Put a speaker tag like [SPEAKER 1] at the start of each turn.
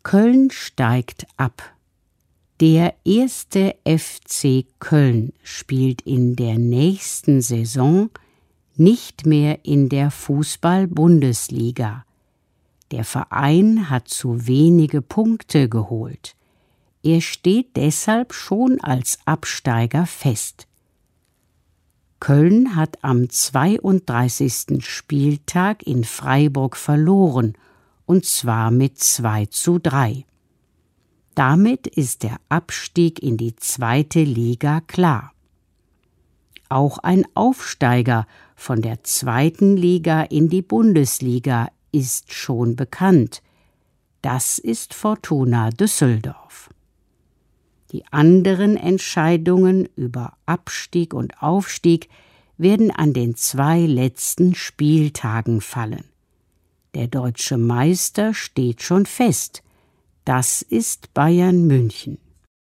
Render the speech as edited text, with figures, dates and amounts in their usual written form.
[SPEAKER 1] Köln steigt ab. Der 1. FC Köln spielt in der nächsten Saison nicht mehr in der Fußball-Bundesliga. Der Verein hat zu wenige Punkte geholt. Er steht deshalb schon als Absteiger fest. Köln hat am 32. Spieltag in Freiburg verloren, und zwar mit 2:3. Damit ist der Abstieg in die 2. Liga klar. Auch ein Aufsteiger von der 2. Liga in die Bundesliga ist schon bekannt. Das ist Fortuna Düsseldorf. Die anderen Entscheidungen über Abstieg und Aufstieg werden an den 2 letzten Spieltagen fallen. Der deutsche Meister steht schon fest. Das ist Bayern München.